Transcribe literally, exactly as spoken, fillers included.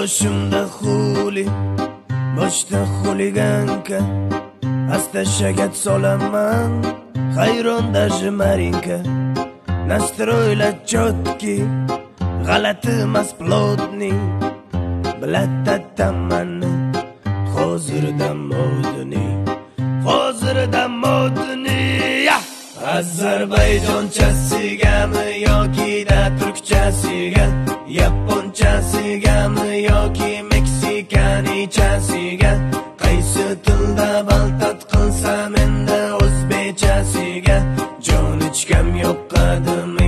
boshimda xuli, boshda xuliganka, asta shagat solaman, hayron даже Marinka. Nastroylar chotki, g'alati emas plotni, bilata tamani, hozirda modni, hozirda modni. Ozarbayjonchasigami yoki da turkchasiga, yaponchasigami yoki meksikanichasiga, qaysi tilda baltat qilsam endi o'zbekchasiga, jon ichkam yoqadimi